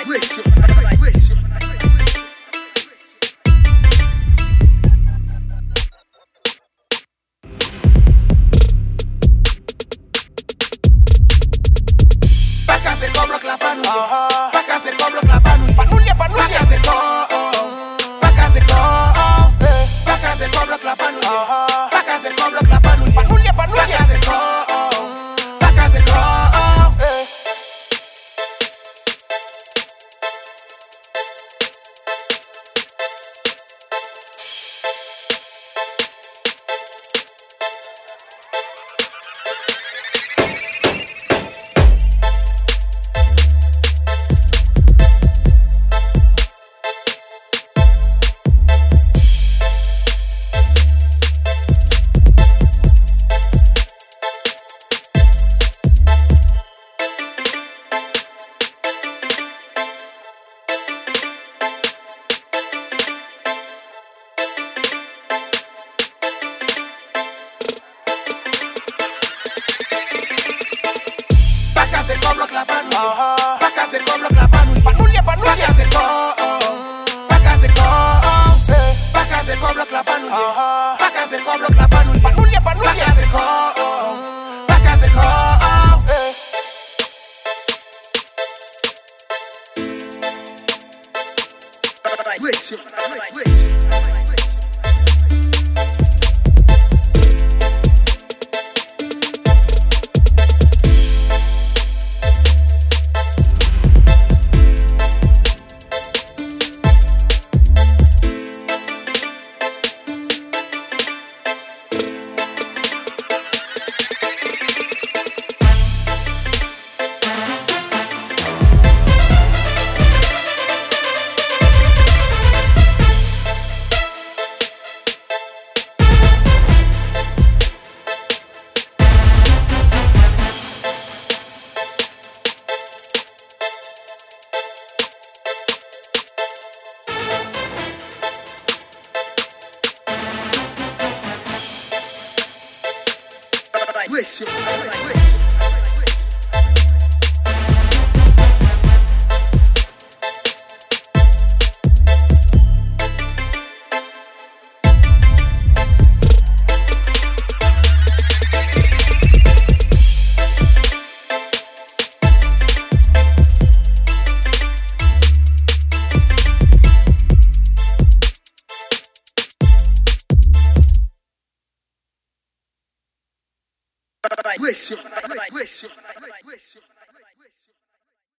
se cobra clapando, pa' acá se cobra clapando, panulia, pa' acá se cobra, pa' acá se cobra, pa' acá se cobra clapando, pa' acá se cobra clapando, panulia, pa' acá se cobra, pa' acá se cobra. Se cobra clapando, pa' acá se cobra clapando, panulia, pa' acá se cobra, pa' acá se cobra, pa' acá se cobra clapando, pa' acá se cobra clapando, panulia, pa' acá se cobra, pa' acá se cobra. Wish you.